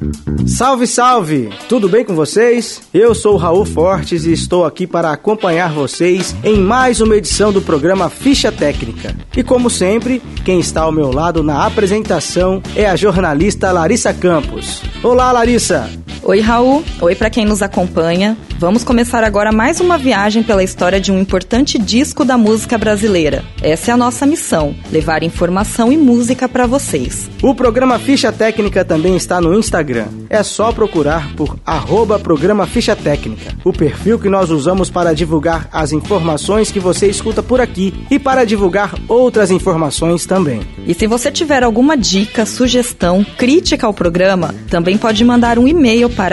Salve, salve! Tudo bem com vocês? Eu sou o Raul Fortes e estou aqui para acompanhar vocês em mais uma edição do programa Ficha Técnica. E como sempre, quem está ao meu lado na apresentação é a jornalista Larissa Campos. Olá, Larissa! Oi, Raul. Oi para quem nos acompanha. Vamos começar agora mais uma viagem pela história de um importante disco da música brasileira. Essa é a nossa missão, levar informação e música para vocês. O programa Ficha Técnica também está no Instagram. É só procurar por @programa Ficha Técnica, o perfil que nós usamos para divulgar as informações que você escuta por aqui e para divulgar outras informações também. E se você tiver alguma dica, sugestão, crítica ao programa, também pode mandar um e-mail para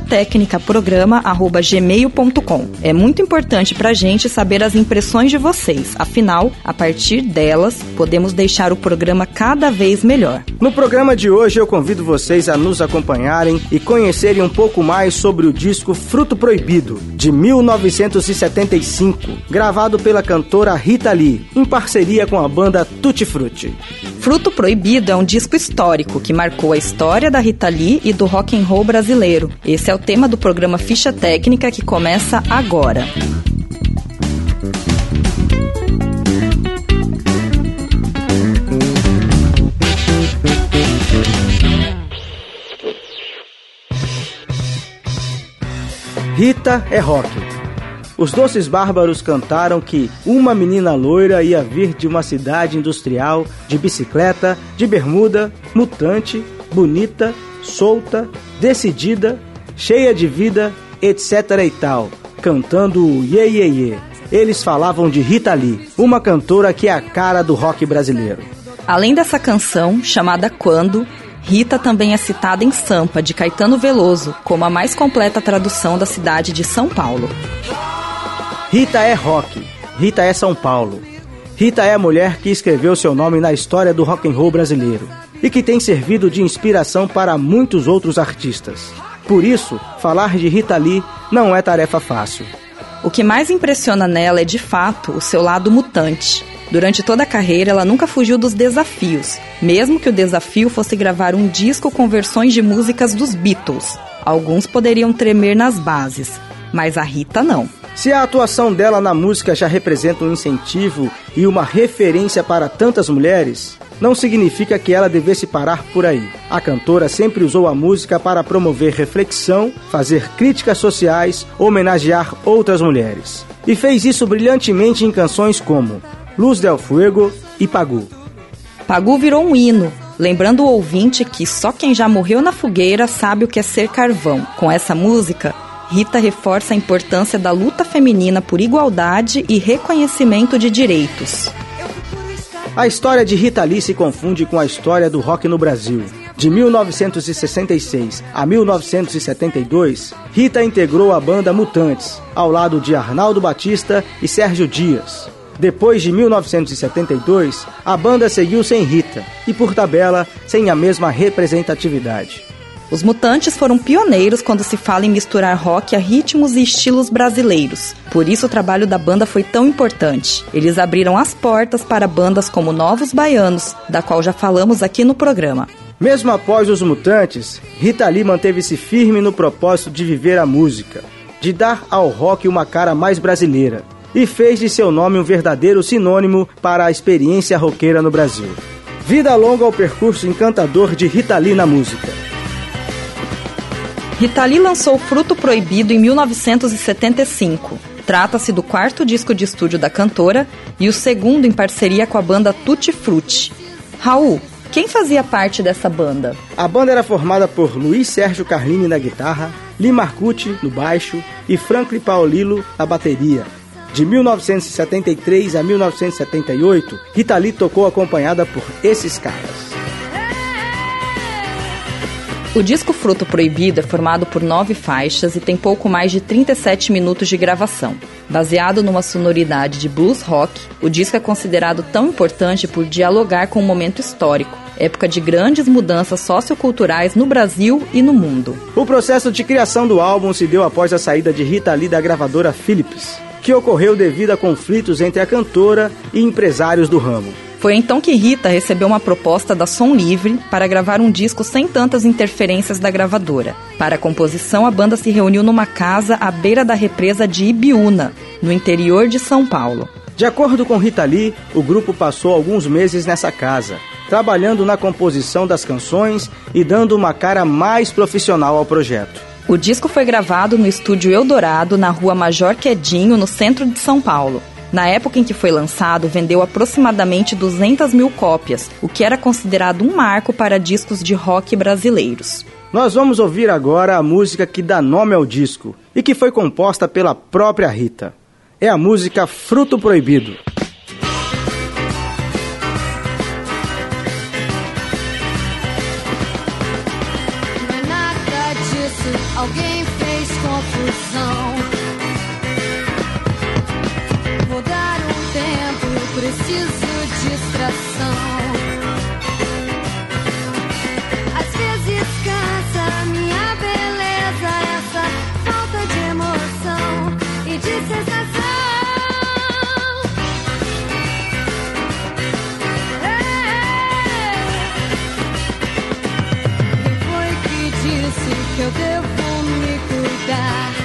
fichatecnicaprograma@gmail.com. É muito importante pra gente saber as impressões de vocês. Afinal, a partir delas, podemos deixar o programa cada vez melhor. No programa de hoje, eu convido vocês a nos acompanharem e conhecerem um pouco mais sobre o disco Fruto Proibido, de 1975, gravado pela cantora Rita Lee, em parceria com a banda Tutti Frutti. Fruto Proibido é um disco histórico que marcou a história da Rita Lee e do rock and roll brasileiro. Esse é o tema do programa Ficha Técnica que começa agora. Rita é rock. Os Doces Bárbaros cantaram que uma menina loira ia vir de uma cidade industrial, de bicicleta, de bermuda, mutante, bonita, solta, decidida, cheia de vida, etc e tal, cantando o Iê Iê Iê. Eles falavam de Rita Lee, uma cantora que é a cara do rock brasileiro. Além dessa canção, chamada Quando, Rita também é citada em Sampa, de Caetano Veloso, como a mais completa tradução da cidade de São Paulo. Rita é rock, Rita é São Paulo. Rita é a mulher que escreveu seu nome na história do rock and roll brasileiro e que tem servido de inspiração para muitos outros artistas. Por isso, falar de Rita Lee não é tarefa fácil. O que mais impressiona nela é, de fato, o seu lado mutante. Durante toda a carreira, ela nunca fugiu dos desafios, mesmo que o desafio fosse gravar um disco com versões de músicas dos Beatles. Alguns poderiam tremer nas bases, mas a Rita não. Se a atuação dela na música já representa um incentivo e uma referência para tantas mulheres, não significa que ela devesse parar por aí. A cantora sempre usou a música para promover reflexão, fazer críticas sociais, homenagear outras mulheres. E fez isso brilhantemente em canções como Luz del Fuego e Pagu. Pagu virou um hino, lembrando o ouvinte que só quem já morreu na fogueira sabe o que é ser carvão. Com essa música, Rita reforça a importância da luta feminina por igualdade e reconhecimento de direitos. A história de Rita Lee se confunde com a história do rock no Brasil. De 1966 a 1972, Rita integrou a banda Mutantes, ao lado de Arnaldo Batista e Sérgio Dias. Depois de 1972, a banda seguiu sem Rita e, por tabela, sem a mesma representatividade. Os Mutantes foram pioneiros quando se fala em misturar rock a ritmos e estilos brasileiros. Por isso o trabalho da banda foi tão importante. Eles abriram as portas para bandas como Novos Baianos, da qual já falamos aqui no programa. Mesmo após os Mutantes, Rita Lee manteve-se firme no propósito de viver a música, de dar ao rock uma cara mais brasileira, e fez de seu nome um verdadeiro sinônimo para a experiência roqueira no Brasil. Vida longa ao percurso encantador de Rita Lee na música. Rita Lee lançou Fruto Proibido em 1975. Trata-se do quarto disco de estúdio da cantora e o segundo em parceria com a banda Tutti Frutti. Raul, quem fazia parte dessa banda? A banda era formada por Luiz Sérgio Carlini na guitarra, Lee Marcucci no baixo e Franklin Paolillo na bateria. De 1973 a 1978, Rita Lee tocou acompanhada por esses caras. O disco Fruto Proibido é formado por 9 faixas e tem pouco mais de 37 minutos de gravação. Baseado numa sonoridade de blues rock, o disco é considerado tão importante por dialogar com um momento histórico, época de grandes mudanças socioculturais no Brasil e no mundo. O processo de criação do álbum se deu após a saída de Rita Lee da gravadora Philips, que ocorreu devido a conflitos entre a cantora e empresários do ramo. Foi então que Rita recebeu uma proposta da Som Livre para gravar um disco sem tantas interferências da gravadora. Para a composição, a banda se reuniu numa casa à beira da represa de Ibiúna, no interior de São Paulo. De acordo com Rita Lee, o grupo passou alguns meses nessa casa, trabalhando na composição das canções e dando uma cara mais profissional ao projeto. O disco foi gravado no estúdio Eldorado, na rua Major Quedinho, no centro de São Paulo. Na época em que foi lançado, vendeu aproximadamente 200 mil cópias, o que era considerado um marco para discos de rock brasileiros. Nós vamos ouvir agora a música que dá nome ao disco e que foi composta pela própria Rita. É a música Fruto Proibido. Não é nada disso, alguém fez confusão. Vou dar um tempo, preciso distração. Às vezes cansa minha beleza, essa falta de emoção e de sensação. Quem foi que disse que eu devo me cuidar?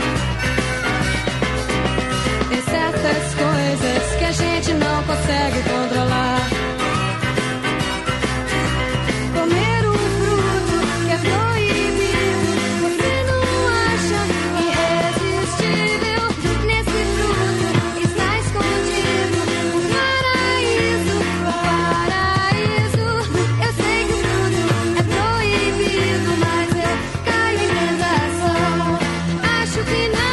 Tem certas coisas que a gente não consegue controlar. Comer um fruto que é proibido, você não acha irresistível? Nesse fruto está escondido um paraíso, um paraíso. Eu sei que o fruto é proibido, mas eu caio em tentação. Acho que não.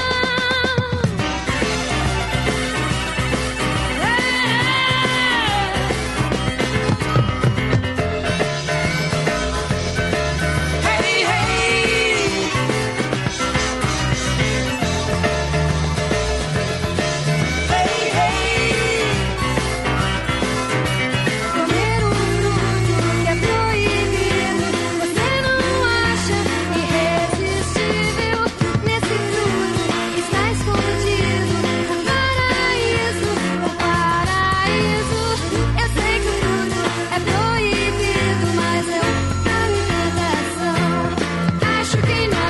Comer um fruto que é proibido, você não acha irresistível? Nesse fruto está escondido um paraíso, um paraíso. Eu sei que o fruto é proibido, mas eu caio em tentação. Acho que não.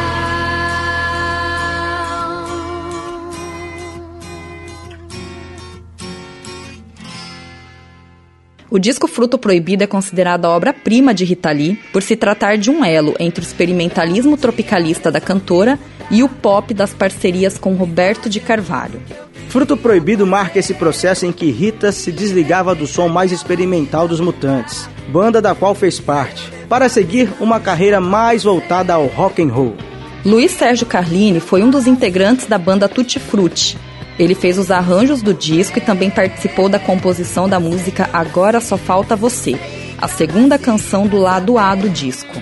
O disco Fruto Proibido é considerado a obra-prima de Rita Lee por se tratar de um elo entre o experimentalismo tropicalista da cantora e o pop das parcerias com Roberto de Carvalho. Fruto Proibido marca esse processo em que Rita se desligava do som mais experimental dos Mutantes, banda da qual fez parte, para seguir uma carreira mais voltada ao rock and roll. Luiz Sérgio Carlini foi um dos integrantes da banda Tutti Frutti. Ele fez os arranjos do disco e também participou da composição da música Agora Só Falta Você, a segunda canção do lado A do disco.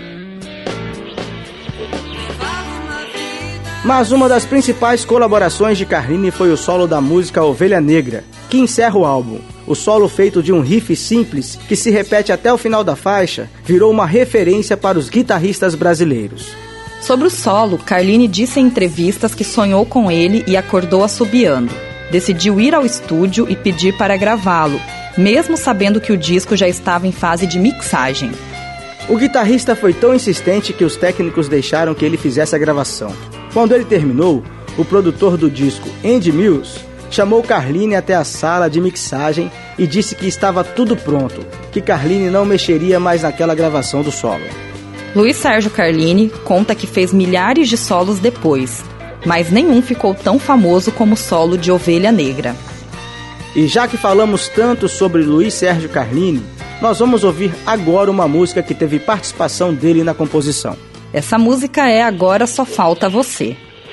Mas uma das principais colaborações de Carlini foi o solo da música Ovelha Negra, que encerra o álbum. O solo, feito de um riff simples, que se repete até o final da faixa, virou uma referência para os guitarristas brasileiros. Sobre o solo, Carlini disse em entrevistas que sonhou com ele e acordou assobiando. Decidiu ir ao estúdio e pedir para gravá-lo, mesmo sabendo que o disco já estava em fase de mixagem. O guitarrista foi tão insistente que os técnicos deixaram que ele fizesse a gravação. Quando ele terminou, o produtor do disco, Andy Mills, chamou Carlini até a sala de mixagem e disse que estava tudo pronto, que Carlini não mexeria mais naquela gravação do solo. Luiz Sérgio Carlini conta que fez milhares de solos depois, mas nenhum ficou tão famoso como o solo de Ovelha Negra. E já que falamos tanto sobre Luiz Sérgio Carlini, nós vamos ouvir agora uma música que teve participação dele na composição. Essa música é Agora Só Falta Você.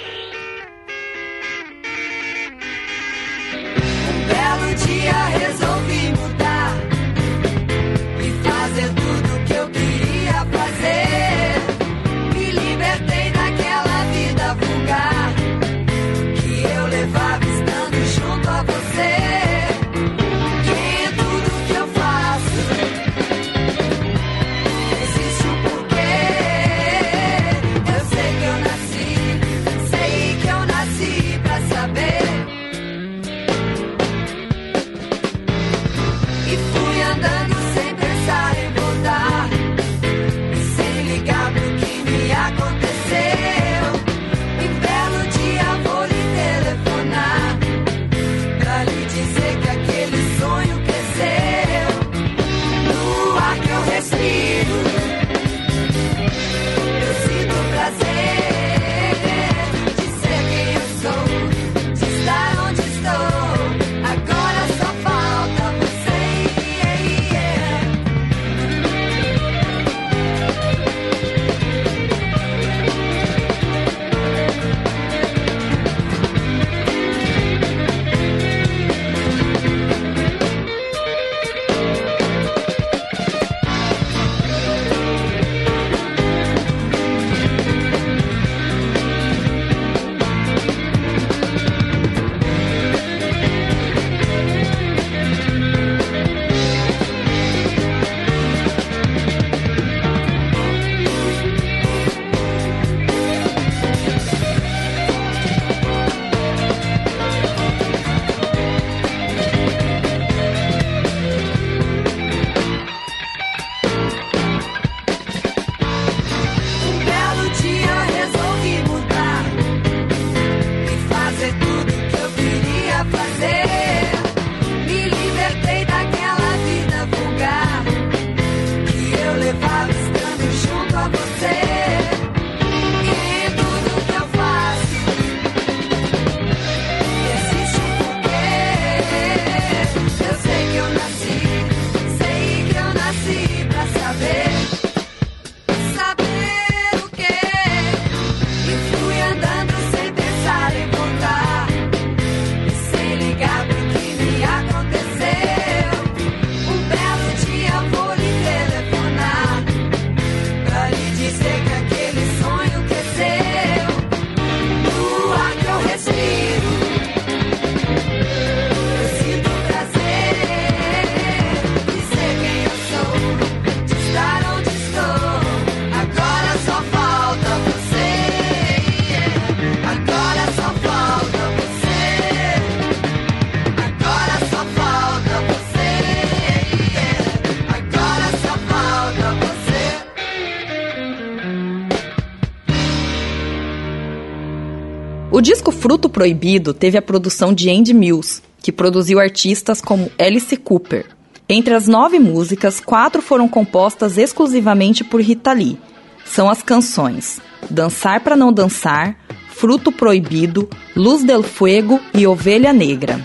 Um belo dia resolvi mudar e fazer tudo que eu queria fazer. Me libertei daquela vida vulgar que eu levava estando junto a você. Que em tudo que eu faço existe um porquê. Eu sei que eu nasci O disco Fruto Proibido teve a produção de Andy Mills, que produziu artistas como Alice Cooper. Entre as 9 músicas, 4 foram compostas exclusivamente por Rita Lee. São as canções Dançar Pra Não Dançar, Fruto Proibido, Luz del Fuego e Ovelha Negra.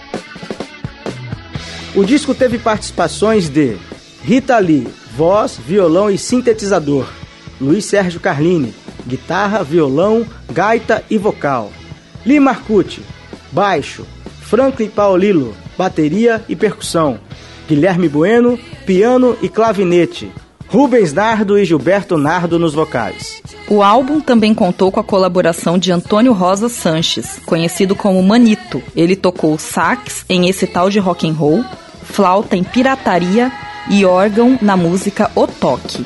O disco teve participações de Rita Lee, voz, violão e sintetizador; Luiz Sérgio Carlini, guitarra, violão, gaita e vocal; Lee Marcucci, baixo; Franklin Paolillo, bateria e percussão; Guilherme Bueno, piano e clavinete; Rubens Nardo e Gilberto Nardo nos vocais. O álbum também contou com a colaboração de Antônio Rosa Sanches, conhecido como Manito. Ele tocou sax em Esse Tal de Rock and Roll, flauta em Pirataria e órgão na música O Toque.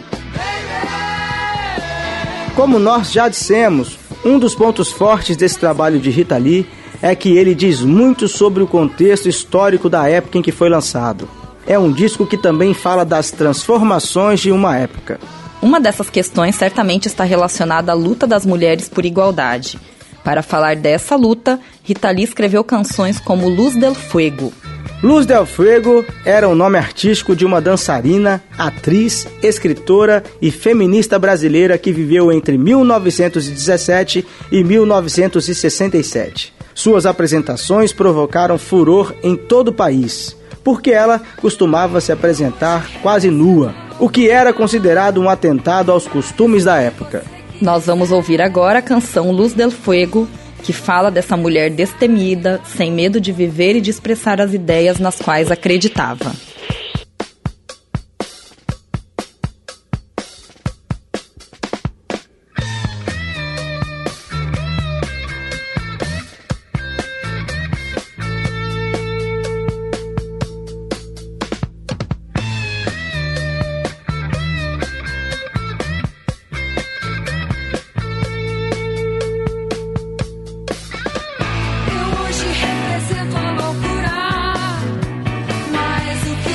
Como nós já dissemos, um dos pontos fortes desse trabalho de Rita Lee é que ele diz muito sobre o contexto histórico da época em que foi lançado. É um disco que também fala das transformações de uma época. Uma dessas questões certamente está relacionada à luta das mulheres por igualdade. Para falar dessa luta, Rita Lee escreveu canções como Luz del Fuego. Luz del Fuego era o nome artístico de uma dançarina, atriz, escritora e feminista brasileira que viveu entre 1917 e 1967. Suas apresentações provocaram furor em todo o país, porque ela costumava se apresentar quase nua, o que era considerado um atentado aos costumes da época. Nós vamos ouvir agora a canção Luz del Fuego, que fala dessa mulher destemida, sem medo de viver e de expressar as ideias nas quais acreditava. Eu hoje represento a loucura, mas o que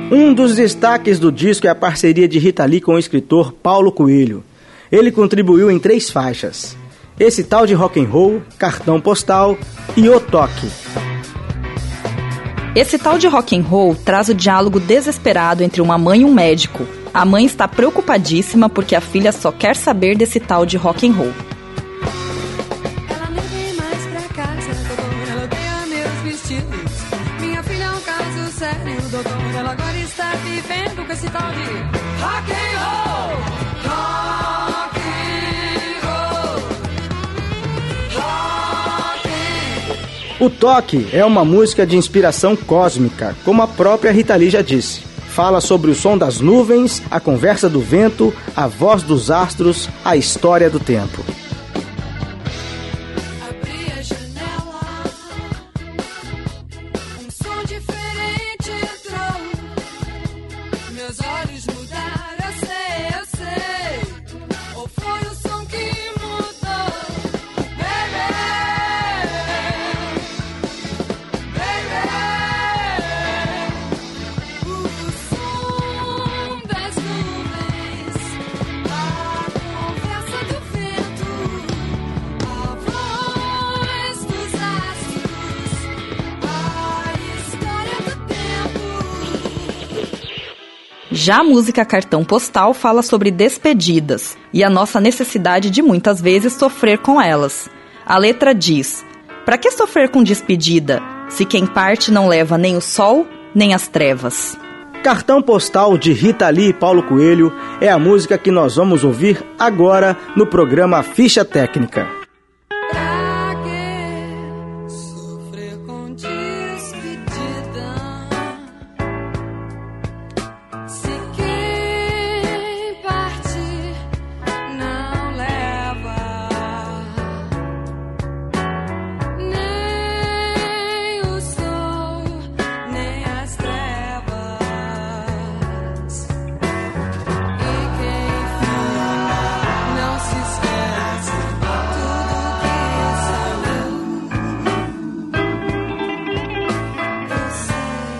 Um dos destaques do disco é a parceria de Rita Lee com o escritor Paulo Coelho. Ele contribuiu em 3 faixas: Esse Tal de Rock and Roll, Cartão Postal e O Toque. Esse Tal de Rock and Roll traz o diálogo desesperado entre uma mãe e um médico. A mãe está preocupadíssima porque a filha só quer saber desse tal de rock and roll. Ela nem vem mais pra casa, doutor, ela odeia meus vestidos. Minha filha é um caso sério, doutor, ela agora está vivendo com esse tal de rock and roll. Rock and roll. Rock and... O Toque é uma música de inspiração cósmica, como a própria Rita Lee já disse. Fala sobre o som das nuvens, a conversa do vento, a voz dos astros, a história do tempo. Abri a janela, um som diferente entrou. Meus olhos mudaram, eu sei. Ou foi o som que mudou? Baby, baby. O som das nuvens, a conversa do vento, a voz dos astros, a história do tempo. Já a música Cartão Postal fala sobre despedidas e a nossa necessidade de muitas vezes sofrer com elas. A letra diz: "Pra que sofrer com despedida, se quem parte não leva nem o sol, nem as trevas?" Cartão Postal, de Rita Lee e Paulo Coelho, é a música que nós vamos ouvir agora no programa Ficha Técnica. Pra que sofrer com despedida, se quem parte não leva nem o sol, nem as trevas? E quem fica não se esquece tudo que saiu. Eu sei.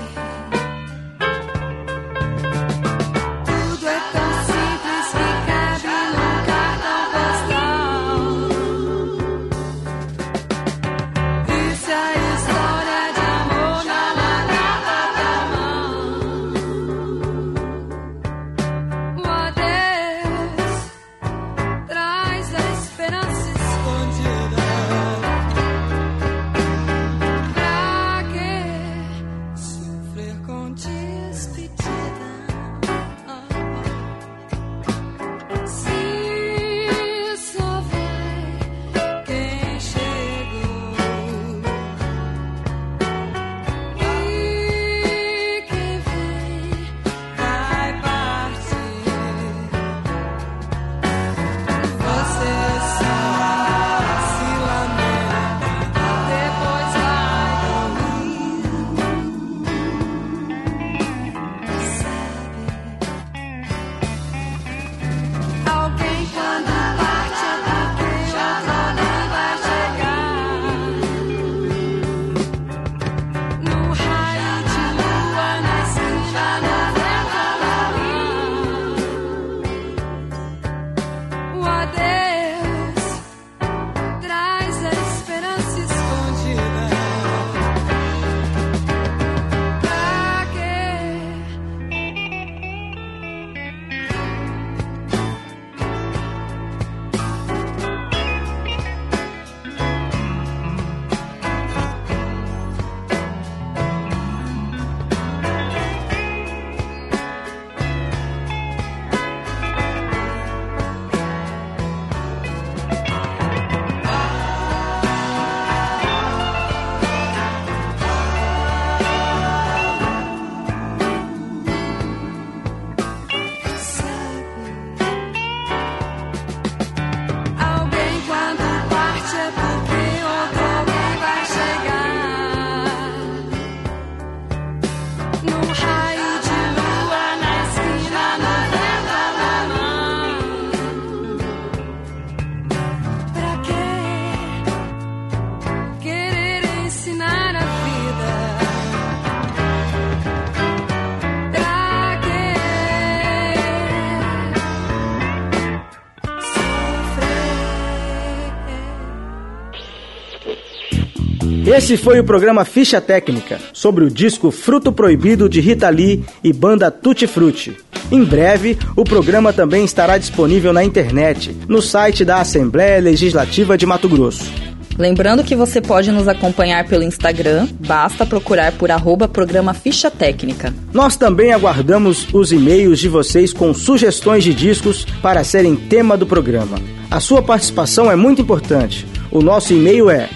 Esse foi o programa Ficha Técnica, sobre o disco Fruto Proibido de Rita Lee e banda Tutti Frutti. Em breve, o programa também estará disponível na internet, no site da Assembleia Legislativa de Mato Grosso. Lembrando que você pode nos acompanhar pelo Instagram, basta procurar por @programa Ficha Técnica. Nós também aguardamos os e-mails de vocês com sugestões de discos para serem tema do programa. A sua participação é muito importante. O nosso e-mail é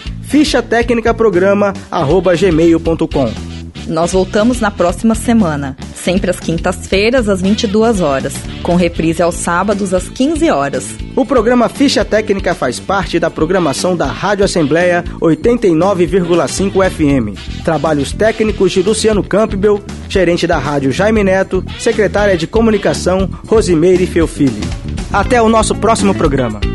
fichatecnicaprograma@gmail.com. Nós voltamos na próxima semana, sempre às quintas-feiras, às 22 horas, com reprise aos sábados, às 15 horas. O programa Ficha Técnica faz parte da programação da Rádio Assembleia 89,5 FM. Trabalhos técnicos de Luciano Campbell, gerente da Rádio Jaime Neto, secretária de Comunicação Rosimeire Feofili. Até o nosso próximo programa.